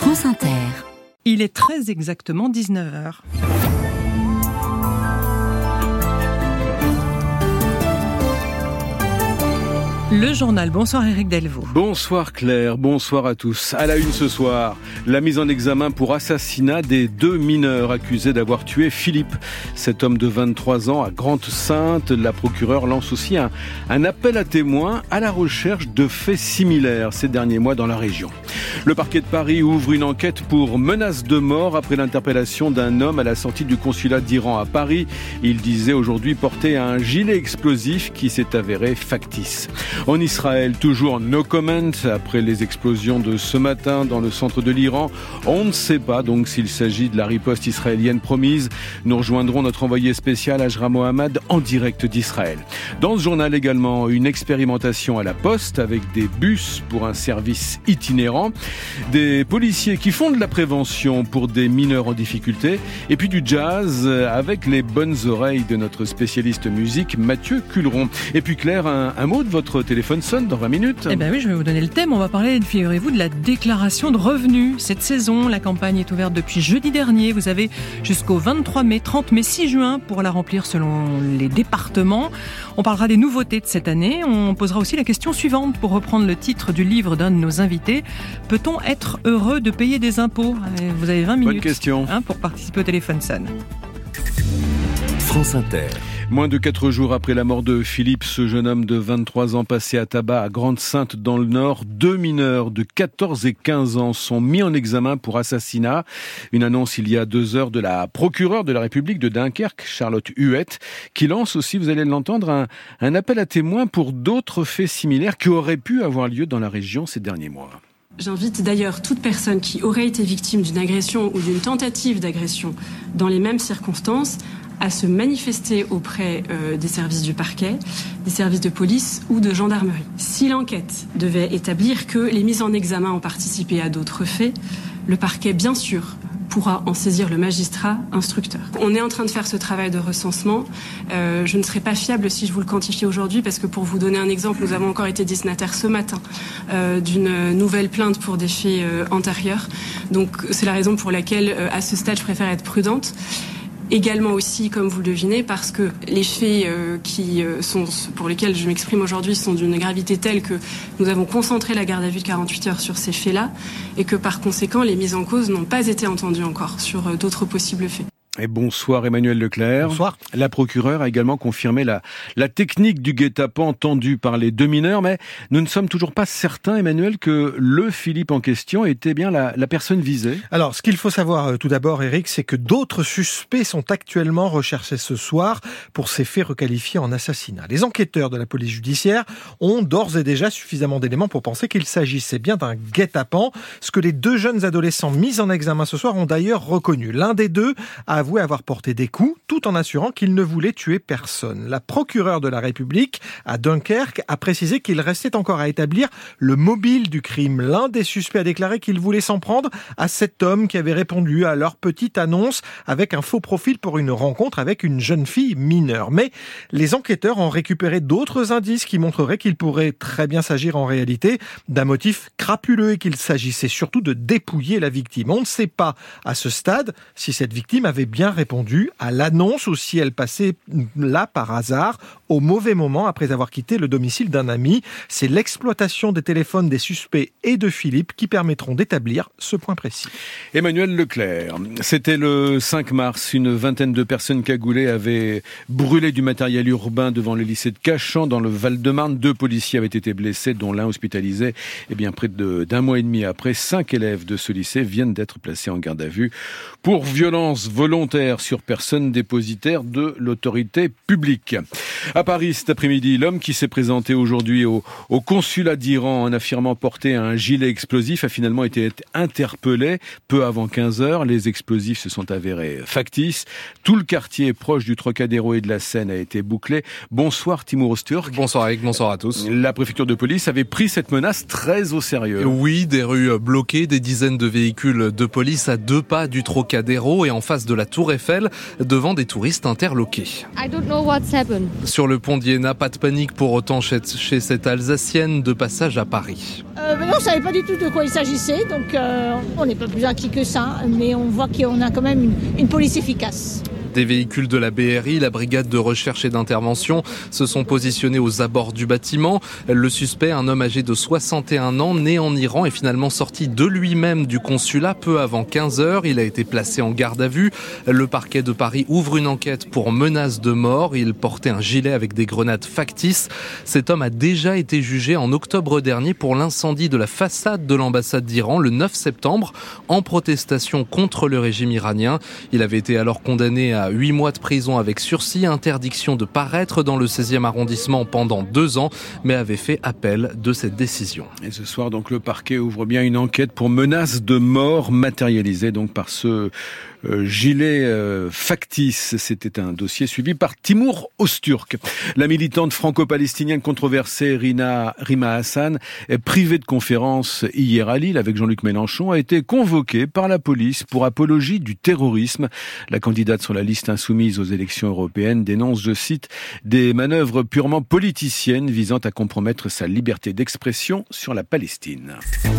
France Inter. Il est très exactement 19h. Le journal. Bonsoir Éric Delvaux. Bonsoir Claire, bonsoir à tous. À la une ce soir, la mise en examen pour assassinat des 2 mineurs accusés d'avoir tué Philippe. Cet homme de 23 ans à Grande-Synthe, la procureure lance aussi un appel à témoins à la recherche de faits similaires ces derniers mois dans la région. Le parquet de Paris ouvre une enquête pour menace de mort après l'interpellation d'un homme à la sortie du consulat d'Iran à Paris. Il disait aujourd'hui porter un gilet explosif qui s'est avéré factice. En Israël, toujours no comment après les explosions de ce matin dans le centre de l'Iran. On ne sait pas donc s'il s'agit de la riposte israélienne promise. Nous rejoindrons notre envoyé spécial Ajra Mohamed en direct d'Israël. Dans ce journal également, une expérimentation à la Poste avec des bus pour un service itinérant, des policiers qui font de la prévention pour des mineurs en difficulté et puis du jazz avec les bonnes oreilles de notre spécialiste musique Mathieu Culeron. Et puis Claire, un mot de votre téléphone sonne dans 20 minutes. Eh bien oui, je vais vous donner le thème. On va parler, figurez-vous, de la déclaration de revenus. Cette saison, la campagne est ouverte depuis jeudi dernier. Vous avez jusqu'au 23 mai, 30 mai, 6 juin pour la remplir selon les départements. On parlera des nouveautés de cette année. On posera aussi la question suivante pour reprendre le titre du livre d'un de nos invités. Peut-on être heureux de payer des impôts ? Vous avez 20 minutes. Bonne question. Pour participer au téléphone sonne. France Inter. Moins de 4 jours après la mort de Philippe, ce jeune homme de 23 ans passé à tabac à Grande-Synthe dans le Nord, 2 mineurs de 14 et 15 ans sont mis en examen pour assassinat. Une annonce il y a 2 heures de la procureure de la République de Dunkerque, Charlotte Huette, qui lance aussi, vous allez l'entendre, un appel à témoins pour d'autres faits similaires qui auraient pu avoir lieu dans la région ces derniers mois. J'invite d'ailleurs toute personne qui aurait été victime d'une agression ou d'une tentative d'agression dans les mêmes circonstances à se manifester auprès des services du parquet, des services de police ou de gendarmerie. Si l'enquête devait établir que les mises en examen ont participé à d'autres faits, le parquet, bien sûr, pourra en saisir le magistrat instructeur. On est en train de faire ce travail de recensement. Je ne serai pas fiable si je vous le quantifie aujourd'hui parce que pour vous donner un exemple, nous avons encore été destinataires ce matin d'une nouvelle plainte pour des faits antérieurs. Donc c'est la raison pour laquelle à ce stade je préfère être prudente. Également aussi, comme vous le devinez, parce que les faits pour lesquels je m'exprime aujourd'hui sont d'une gravité telle que nous avons concentré la garde à vue de 48 heures sur ces faits-là et que par conséquent, les mises en cause n'ont pas été entendues encore sur d'autres possibles faits. Et bonsoir Emmanuel Leclerc. Bonsoir. La procureure a également confirmé la technique du guet-apens tendue par les 2 mineurs, mais nous ne sommes toujours pas certains, Emmanuel, que le Philippe en question était bien la personne visée. Alors, ce qu'il faut savoir tout d'abord, Eric, c'est que d'autres suspects sont actuellement recherchés ce soir pour ces faits requalifiés en assassinat. Les enquêteurs de la police judiciaire ont d'ores et déjà suffisamment d'éléments pour penser qu'il s'agissait bien d'un guet-apens, ce que les 2 jeunes adolescents mis en examen ce soir ont d'ailleurs reconnu. L'un des 2 a avoué avoir porté des coups, tout en assurant qu'il ne voulait tuer personne. La procureure de la République à Dunkerque a précisé qu'il restait encore à établir le mobile du crime. L'un des suspects a déclaré qu'il voulait s'en prendre à cet homme qui avait répondu à leur petite annonce avec un faux profil pour une rencontre avec une jeune fille mineure. Mais les enquêteurs ont récupéré d'autres indices qui montreraient qu'il pourrait très bien s'agir en réalité d'un motif crapuleux et qu'il s'agissait surtout de dépouiller la victime. On ne sait pas à ce stade si cette victime avait bien répondu à l'annonce ou si elle passait là par hasard au mauvais moment après avoir quitté le domicile d'un ami. C'est l'exploitation des téléphones des suspects et de Philippe qui permettront d'établir ce point précis. Emmanuel Leclerc, c'était le 5 mars, une vingtaine de personnes cagoulées avaient brûlé du matériel urbain devant le lycée de Cachan dans le Val-de-Marne. 2 policiers avaient été blessés, dont l'un hospitalisé. Et bien près d'un mois et demi après, 5 élèves de ce lycée viennent d'être placés en garde à vue pour violence volontaire sur personne dépositaire de l'autorité publique. À Paris, cet après-midi, l'homme qui s'est présenté aujourd'hui au consulat d'Iran en affirmant porter un gilet explosif a finalement été interpellé peu avant 15 heures. Les explosifs se sont avérés factices. Tout le quartier proche du Trocadéro et de la Seine a été bouclé. Bonsoir Timur Öztürk. Bonsoir Eric, bonsoir à tous. La préfecture de police avait pris cette menace très au sérieux. Oui, des rues bloquées, des dizaines de véhicules de police à 2 pas du Trocadéro et en face de la Tour Eiffel devant des touristes interloqués. Sur le pont d'Iéna, pas de panique pour autant chez cette Alsacienne de passage à Paris. Mais on ne savait pas du tout de quoi il s'agissait, donc on n'est pas plus inquiet que ça, mais on voit qu'on a quand même une police efficace. Des véhicules de la BRI, la brigade de recherche et d'intervention, se sont positionnés aux abords du bâtiment. Le suspect, un homme âgé de 61 ans, né en Iran, est finalement sorti de lui-même du consulat peu avant 15h. Il a été placé en garde à vue. Le parquet de Paris ouvre une enquête pour menace de mort. Il portait un gilet avec des grenades factices. Cet homme a déjà été jugé en octobre dernier pour l'incendie de la façade de l'ambassade d'Iran le 9 septembre, en protestation contre le régime iranien. Il avait été alors condamné à 8 mois de prison avec sursis, interdiction de paraître dans le 16e arrondissement pendant 2 ans, mais avait fait appel de cette décision. Et ce soir, donc, le parquet ouvre bien une enquête pour menace de mort matérialisée donc par ce gilet factice. C'était un dossier suivi par Timur Öztürk. La militante franco-palestinienne controversée Rima Hassan, privée de conférence hier à Lille avec Jean-Luc Mélenchon, a été convoquée par la police pour apologie du terrorisme. La candidate sur la liste insoumise aux élections européennes dénonce, je cite, des manœuvres purement politiciennes visant à compromettre sa liberté d'expression sur la Palestine.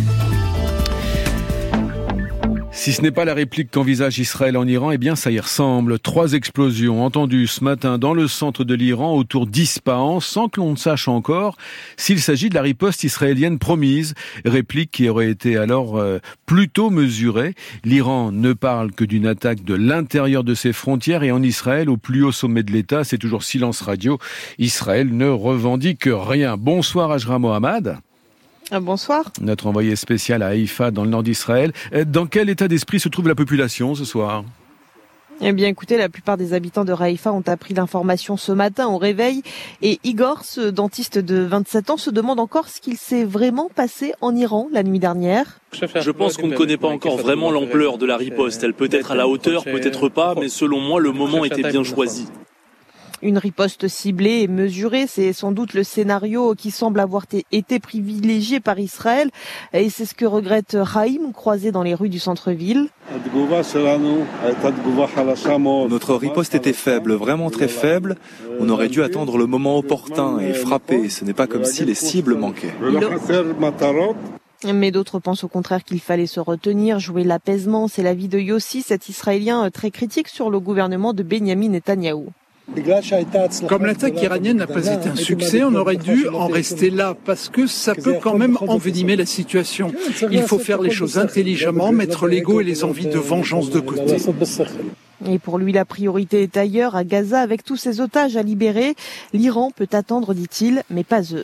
Si ce n'est pas la réplique qu'envisage Israël en Iran, eh bien ça y ressemble. 3 explosions entendues ce matin dans le centre de l'Iran autour d'Ispahan, sans que l'on ne sache encore s'il s'agit de la riposte israélienne promise. Réplique qui aurait été alors plutôt mesurée. L'Iran ne parle que d'une attaque de l'intérieur de ses frontières et en Israël, au plus haut sommet de l'État, c'est toujours silence radio. Israël ne revendique rien. Bonsoir Ajra Mohammad. Bonsoir. Notre envoyé spécial à Haïfa, dans le nord d'Israël. Dans quel état d'esprit se trouve la population ce soir ? Eh bien, écoutez, la plupart des habitants de Haïfa ont appris l'information ce matin au réveil. Et Igor, ce dentiste de 27 ans, se demande encore ce qu'il s'est vraiment passé en Iran la nuit dernière. Je pense qu'on ne connaît pas encore vraiment l'ampleur de la riposte. Elle peut être à la hauteur, peut-être pas, mais selon moi, le moment était bien choisi. Une riposte ciblée et mesurée, c'est sans doute le scénario qui semble avoir été privilégié par Israël. Et c'est ce que regrette Haïm, croisé dans les rues du centre-ville. Notre riposte était faible, vraiment très faible. On aurait dû attendre le moment opportun et frapper. Ce n'est pas comme si les cibles manquaient. Mais d'autres pensent au contraire qu'il fallait se retenir, jouer l'apaisement. C'est l'avis de Yossi, cet Israélien très critique sur le gouvernement de Benyamin Netanyahou. Comme l'attaque iranienne n'a pas été un succès, on aurait dû en rester là, parce que ça peut quand même envenimer la situation. Il faut faire les choses intelligemment, mettre l'ego et les envies de vengeance de côté. Et pour lui, la priorité est ailleurs, à Gaza, avec tous ces otages à libérer. L'Iran peut attendre, dit-il, mais pas eux.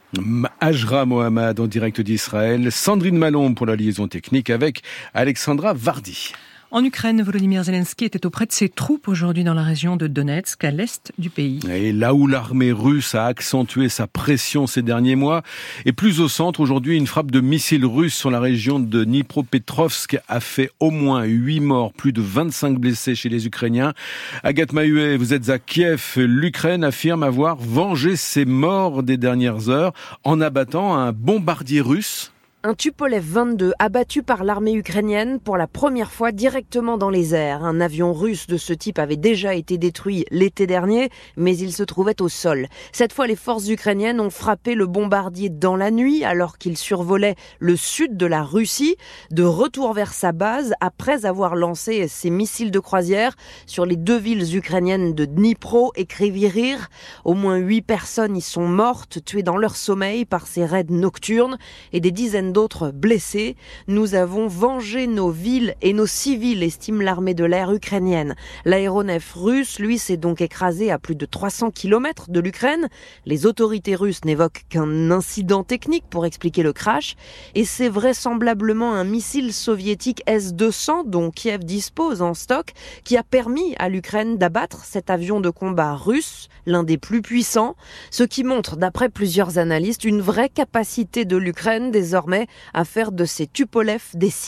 Ajra Mohammad en direct d'Israël, Sandrine Malon pour la liaison technique avec Alexandra Vardy. En Ukraine, Volodymyr Zelensky était auprès de ses troupes aujourd'hui dans la région de Donetsk, à l'est du pays. Et là où l'armée russe a accentué sa pression ces derniers mois, et plus au centre, aujourd'hui, une frappe de missiles russes sur la région de Dnipropetrovsk a fait au moins 8 morts, plus de 25 blessés chez les Ukrainiens. Agathe Mahuet, vous êtes à Kiev. L'Ukraine affirme avoir vengé ses morts des dernières heures en abattant un bombardier russe. Un Tupolev 22 abattu par l'armée ukrainienne pour la première fois directement dans les airs. Un avion russe de ce type avait déjà été détruit l'été dernier, mais il se trouvait au sol. Cette fois, les forces ukrainiennes ont frappé le bombardier dans la nuit alors qu'il survolait le sud de la Russie, de retour vers sa base après avoir lancé ses missiles de croisière sur les 2 villes ukrainiennes de Dnipro et Kryvyi-Rih. Au moins 8 personnes y sont mortes, tuées dans leur sommeil par ces raids nocturnes et des dizaines d'autres blessés. Nous avons vengé nos villes et nos civils, estime l'armée de l'air ukrainienne. L'aéronef russe, lui, s'est donc écrasé à plus de 300 km de l'Ukraine. Les autorités russes n'évoquent qu'un incident technique pour expliquer le crash. Et c'est vraisemblablement un missile soviétique S-200 dont Kiev dispose en stock qui a permis à l'Ukraine d'abattre cet avion de combat russe, l'un des plus puissants, ce qui montre, d'après plusieurs analystes, une vraie capacité de l'Ukraine désormais à faire de ces Tupolev des cibles.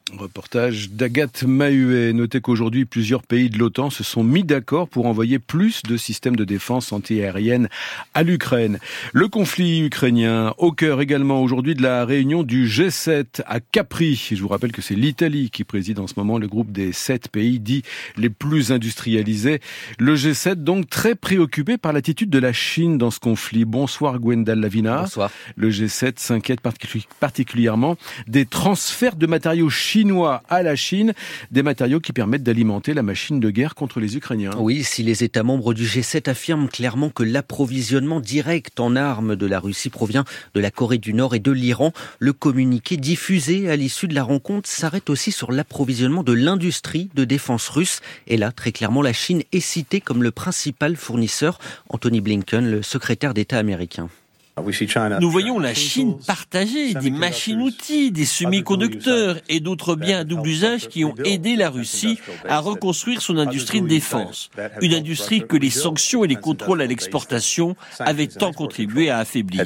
Reportage d'Agathe Mahuet. Notez qu'aujourd'hui, plusieurs pays de l'OTAN se sont mis d'accord pour envoyer plus de systèmes de défense antiaérienne à l'Ukraine. Le conflit ukrainien au cœur également aujourd'hui de la réunion du G7 à Capri. Je vous rappelle que c'est l'Italie qui préside en ce moment le groupe des 7 pays dits les plus industrialisés. Le G7 donc très préoccupé par l'attitude de la Chine dans ce conflit. Bonsoir Gwendal Lavina. Bonsoir. Le G7 s'inquiète particulièrement des transferts de matériaux chinois à la Chine, des matériaux qui permettent d'alimenter la machine de guerre contre les Ukrainiens. Oui, si les États membres du G7 affirment clairement que l'approvisionnement direct en armes de la Russie provient de la Corée du Nord et de l'Iran, le communiqué diffusé à l'issue de la rencontre s'arrête aussi sur l'approvisionnement de l'industrie de défense russe. Et là, très clairement, la Chine est citée comme le principal fournisseur. Anthony Blinken, le secrétaire d'État américain. Nous voyons la Chine partager des machines-outils, des semi-conducteurs et d'autres biens à double usage qui ont aidé la Russie à reconstruire son industrie de défense. Une industrie que les sanctions et les contrôles à l'exportation avaient tant contribué à affaiblir.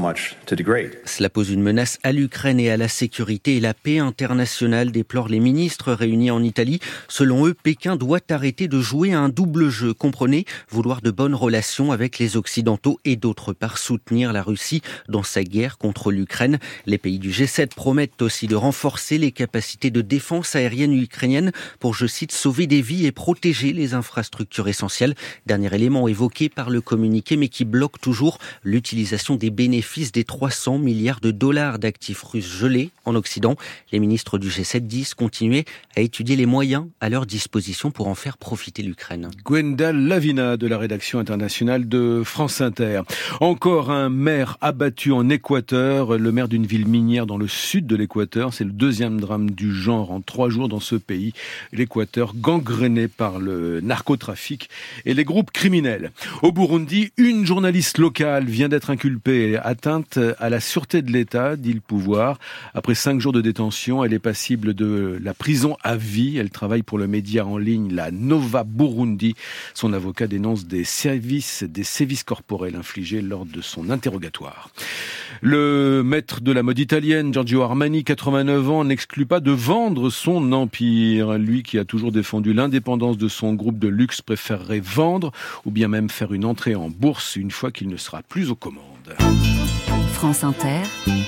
Cela pose une menace à l'Ukraine et à la sécurité et la paix internationale, déplorent les ministres réunis en Italie. Selon eux, Pékin doit arrêter de jouer à un double jeu. Comprenez, vouloir de bonnes relations avec les Occidentaux et d'autre part soutenir la Russie dans sa guerre contre l'Ukraine. Les pays du G7 promettent aussi de renforcer les capacités de défense aérienne ukrainienne pour, je cite, sauver des vies et protéger les infrastructures essentielles. Dernier élément évoqué par le communiqué, mais qui bloque toujours l'utilisation des bénéfices des 300 milliards de dollars d'actifs russes gelés en Occident. Les ministres du G7 disent continuer à étudier les moyens à leur disposition pour en faire profiter l'Ukraine. Gwendal Lavina de la rédaction internationale de France Inter. Encore un maire abattu en Équateur, le maire d'une ville minière dans le sud de l'Équateur. C'est le deuxième drame du genre en 3 jours dans ce pays. L'Équateur gangréné par le narcotrafic et les groupes criminels. Au Burundi, une journaliste locale vient d'être inculpée et atteinte à la sûreté de l'État, dit le pouvoir. Après 5 jours de détention, elle est passible de la prison à vie. Elle travaille pour le média en ligne, la Nova Burundi. Son avocat dénonce des sévices corporels infligés lors de son interrogatoire. Le maître de la mode italienne, Giorgio Armani, 89 ans, n'exclut pas de vendre son empire. Lui qui a toujours défendu l'indépendance de son groupe de luxe préférerait vendre ou bien même faire une entrée en bourse une fois qu'il ne sera plus aux commandes. France Inter,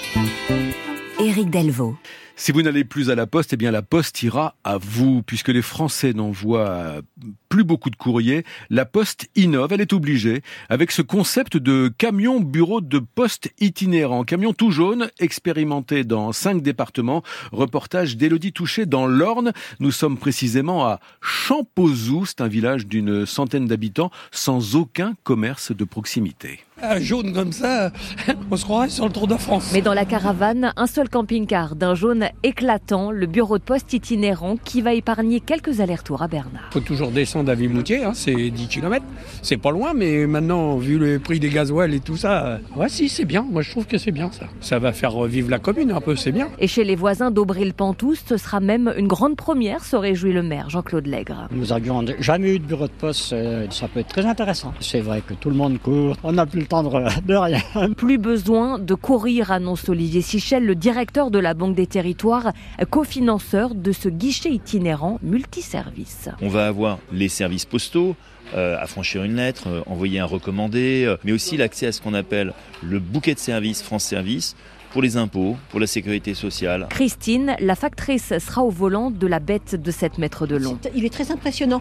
Éric Delvaux. Si vous n'allez plus à la poste, eh bien la poste ira à vous. Puisque les Français n'envoient plus beaucoup de courriers, la poste innove, elle est obligée, avec ce concept de camion bureau de poste itinérant. Camion tout jaune, expérimenté dans 5 départements. Reportage d'Élodie Touché dans l'Orne. Nous sommes précisément à Champozoux, c'est un village d'une centaine d'habitants, sans aucun commerce de proximité. Un jaune comme ça, on se croirait sur le Tour de France. Mais dans la caravane, un seul camping-car d'un jaune éclatant, le bureau de poste itinérant qui va épargner quelques allers-retours à Bernard. Il faut toujours descendre à Vimoutier, c'est 10 km. C'est pas loin, mais maintenant, vu le prix des gasoils et tout ça, ouais, si, c'est bien. Moi, je trouve que c'est bien ça. Ça va faire revivre la commune un peu, c'est bien. Et chez les voisins d'Aubry-le-Pantous, ce sera même une grande première, se réjouit le maire Jean-Claude Lègre. Nous n'avions jamais eu de bureau de poste, ça peut être très intéressant. C'est vrai que tout le monde court, on n'a plus le temps de rien. Plus besoin de courir, annonce Olivier Sichel, le directeur de la Banque des Territoires, cofinanceur de ce guichet itinérant multiservice. On va avoir les services postaux, affranchir une lettre, envoyer un recommandé, mais aussi l'accès à ce qu'on appelle le bouquet de services France Service, pour les impôts, pour la sécurité sociale. Christine, la factrice, sera au volant de la bête de 7 mètres de long. Il est très impressionnant.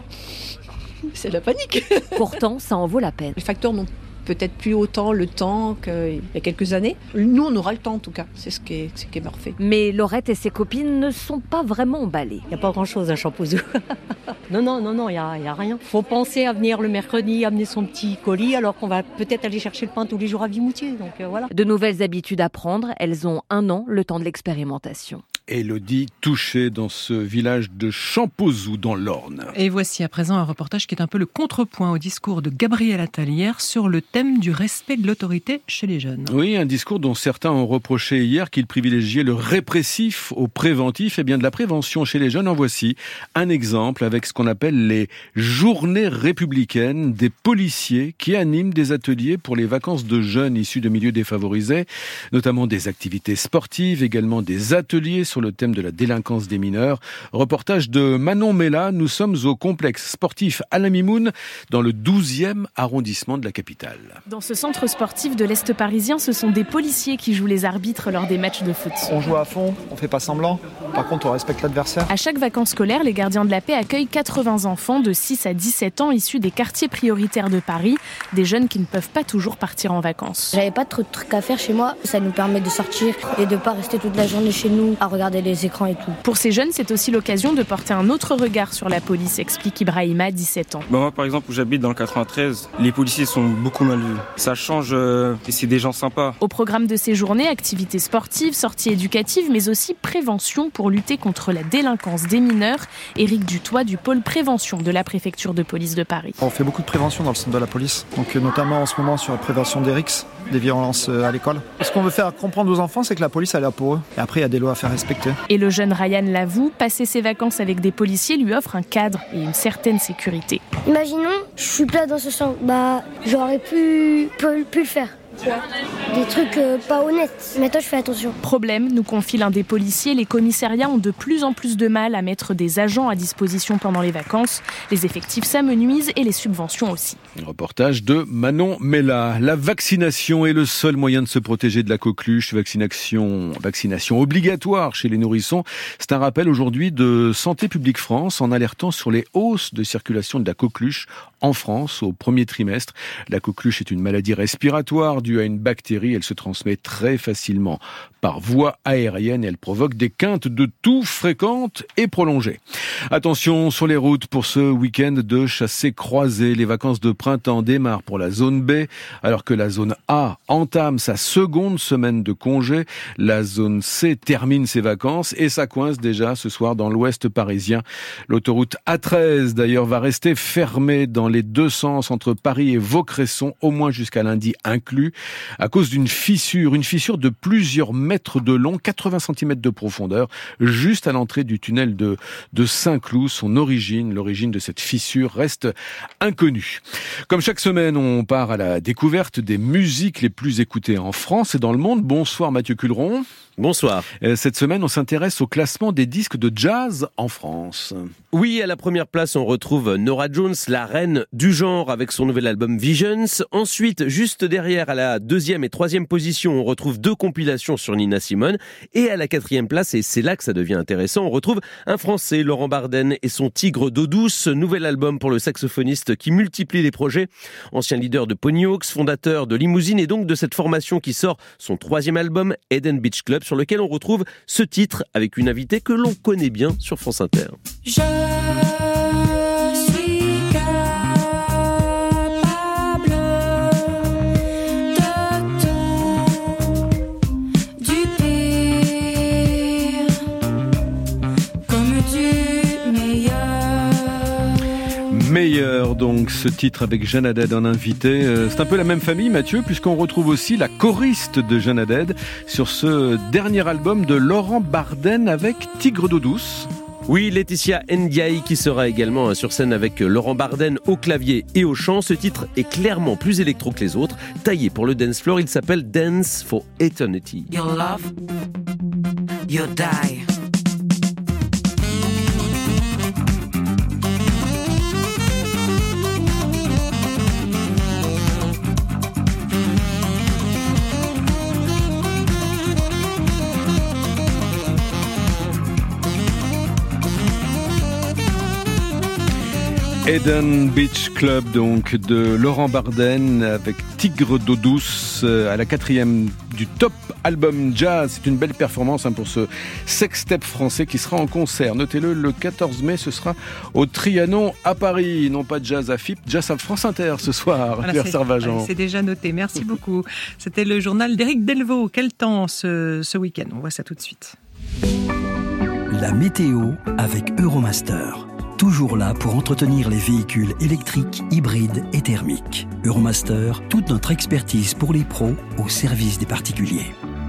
C'est la panique. Pourtant, ça en vaut la peine. Les facteurs n'ont peut-être plus autant le temps qu'il y a quelques années. Nous, on aura le temps en tout cas, c'est ce qui est parfait. Mais Laurette et ses copines ne sont pas vraiment emballées. Il n'y a pas grand-chose à Champozoux. Non, il n'y a rien. Il faut penser à venir le mercredi, amener son petit colis, alors qu'on va peut-être aller chercher le pain tous les jours à Vimoutier. Donc voilà. De nouvelles habitudes à prendre, elles ont 1 an, le temps de l'expérimentation. Élodie Touché dans ce village de Champozoux dans l'Orne. Et voici à présent un reportage qui est un peu le contrepoint au discours de Gabriel Attal hier sur le thème du respect de l'autorité chez les jeunes. Oui, un discours dont certains ont reproché hier qu'il privilégiait le répressif au préventif. Eh bien, de la prévention chez les jeunes, en voici un exemple avec ce qu'on appelle les journées républicaines des policiers qui animent des ateliers pour les vacances de jeunes issus de milieux défavorisés, notamment des activités sportives, également des ateliers sur le thème de la délinquance des mineurs. Reportage de Manon Mella. Nous sommes au complexe sportif Alain Mimoun dans le 12e arrondissement de la capitale. Dans ce centre sportif de l'Est parisien, ce sont des policiers qui jouent les arbitres lors des matchs de foot. On joue à fond, on fait pas semblant. Par contre, on respecte l'adversaire. À chaque vacances scolaires, les gardiens de la paix accueillent 80 enfants de 6 à 17 ans issus des quartiers prioritaires de Paris, des jeunes qui ne peuvent pas toujours partir en vacances. J'avais pas trop de trucs à faire chez moi, ça nous permet de sortir et de pas rester toute la journée chez nous à regarder les écrans et tout. Pour ces jeunes, c'est aussi l'occasion de porter un autre regard sur la police, explique Ibrahima, 17 ans. Moi par exemple où j'habite dans le 93, les policiers sont beaucoup mal vus. Ça change et c'est des gens sympas. Au programme de ces journées, activités sportives, sorties éducatives, mais aussi prévention pour lutter contre la délinquance des mineurs. Éric Dutoit du pôle prévention de la préfecture de police de Paris. On fait beaucoup de prévention dans le centre de la police, donc notamment en ce moment sur la prévention des RICS, des violences à l'école. Ce qu'on veut faire comprendre aux enfants, c'est que la police elle est là pour eux. Et après, il y a des lois à faire respecter. Et le jeune Ryan l'avoue, passer ses vacances avec des policiers lui offre un cadre et une certaine sécurité. Imaginons, je suis plat dans ce champ, j'aurais pu le faire. Des trucs pas honnêtes. Mais toi, je fais attention. Problème, nous confie l'un des policiers, les commissariats ont de plus en plus de mal à mettre des agents à disposition pendant les vacances. Les effectifs s'amenuisent et les subventions aussi. Reportage de Manon Mella. La vaccination est le seul moyen de se protéger de la coqueluche. Vaccination obligatoire chez les nourrissons. C'est un rappel aujourd'hui de Santé publique France en alertant sur les hausses de circulation de la coqueluche en France au premier trimestre. La coqueluche est une maladie respiratoire due à une bactérie. Elle se transmet très facilement par voie aérienne et elle provoque des quintes de toux fréquentes et prolongées. Attention sur les routes pour ce week-end de chassé-croisé. Les vacances de printemps démarrent pour la zone B, alors que la zone A entame sa seconde semaine de congé. La zone C termine ses vacances et ça coince déjà ce soir dans l'ouest parisien. L'autoroute A13 d'ailleurs va rester fermée dans les deux sens entre Paris et Vaucresson, au moins jusqu'à lundi inclus, à cause d'une fissure de plusieurs mètres de long, 80 cm de profondeur, juste à l'entrée du tunnel de Saint-Cloud. L'origine de cette fissure reste inconnue. Comme chaque semaine, on part à la découverte des musiques les plus écoutées en France et dans le monde. Bonsoir Mathieu Culeron. Bonsoir. Cette semaine, on s'intéresse au classement des disques de jazz en France. Oui, à la première place, on retrouve Norah Jones, la reine du genre, avec son nouvel album Visions. Ensuite, juste derrière, à la deuxième et troisième position, on retrouve deux compilations sur Nina Simone. Et à la quatrième place, et c'est là que ça devient intéressant, on retrouve un Français, Laurent Barden, et son Tigre d'eau douce, nouvel album pour le saxophoniste qui multiplie les projets. Ancien leader de Pony Hawks, fondateur de Limousine, et donc de cette formation qui sort son troisième album, Eden Beach Club, sur lequel on retrouve ce titre avec une invitée que l'on connaît bien sur France Inter. Je suis capable de tout, du pire comme du meilleur. Meilleur donc, ce titre avec Jeanne Haddad en invité. C'est un peu la même famille, Mathieu, puisqu'on retrouve aussi la choriste de Jeanne Haddad sur ce dernier album de Laurent Barden avec Tigre d'eau douce. Oui, Laetitia Ndiaye qui sera également sur scène avec Laurent Barden au clavier et au chant. Ce titre est clairement plus électro que les autres. Taillé pour le dance floor, il s'appelle Dance for Eternity. Your love, you die. Eden Beach Club donc de Laurent Barden avec Tigre d'eau douce à la quatrième du top album jazz. C'est une belle performance pour ce sextep français qui sera en concert. Notez-le, le 14 mai, ce sera au Trianon à Paris. Non pas de jazz à FIP, jazz à France Inter ce soir. Voilà, Pierre Servageant. C'est déjà noté. Merci beaucoup. C'était le journal d'Éric Delvaux. Quel temps ce week-end? On voit ça tout de suite. La météo avec Euromaster. Toujours là pour entretenir les véhicules électriques, hybrides et thermiques. Euromaster, toute notre expertise pour les pros au service des particuliers.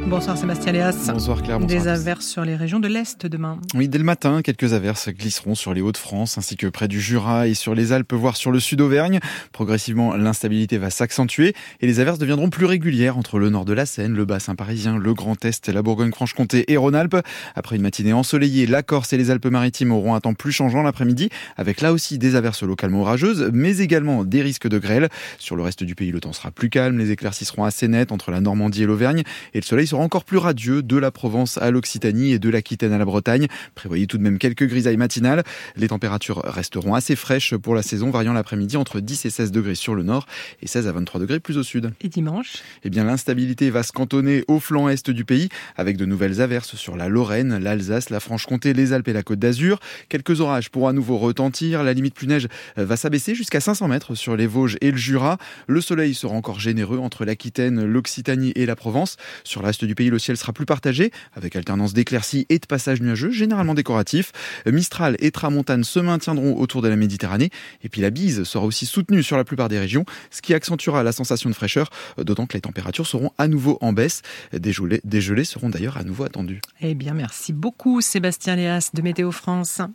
Bonsoir Sébastien Léas. Bonsoir Claire, bonsoir. Des averses sur les régions de l'Est demain. Oui, dès le matin, quelques averses glisseront sur les Hauts-de-France ainsi que près du Jura et sur les Alpes, voire sur le sud Auvergne. Progressivement, l'instabilité va s'accentuer et les averses deviendront plus régulières entre le nord de la Seine, le bassin parisien, le Grand Est, la Bourgogne-Franche-Comté et Rhône-Alpes. Après une matinée ensoleillée, la Corse et les Alpes-Maritimes auront un temps plus changeant l'après-midi, avec là aussi des averses localement orageuses, mais également des risques de grêle. Sur le reste du pays, le temps sera plus calme, les éclaircies seront assez nettes entre la Normandie et l'Auvergne, et le soleil sera encore plus radieux de la Provence à l'Occitanie et de l'Aquitaine à la Bretagne. Prévoyez tout de même quelques grisailles matinales. Les températures resteront assez fraîches pour la saison, variant l'après-midi entre 10 et 16 degrés sur le nord et 16 à 23 degrés plus au sud. Et dimanche ? Eh bien, l'instabilité va se cantonner au flanc est du pays, avec de nouvelles averses sur la Lorraine, l'Alsace, la Franche-Comté, les Alpes et la Côte d'Azur. Quelques orages pourront à nouveau retentir. La limite pluie-neige va s'abaisser jusqu'à 500 mètres sur les Vosges et le Jura. Le soleil sera encore généreux entre l'Aquitaine, l'Occitanie et la Provence. Sur le reste du pays, le ciel sera plus partagé, avec alternance d'éclaircies et de passages nuageux, généralement décoratifs. Mistral et tramontane se maintiendront autour de la Méditerranée. Et puis la bise sera aussi soutenue sur la plupart des régions, ce qui accentuera la sensation de fraîcheur, d'autant que les températures seront à nouveau en baisse. Des gelées seront d'ailleurs à nouveau attendues. Eh bien, merci beaucoup Sébastien Léas de Météo France.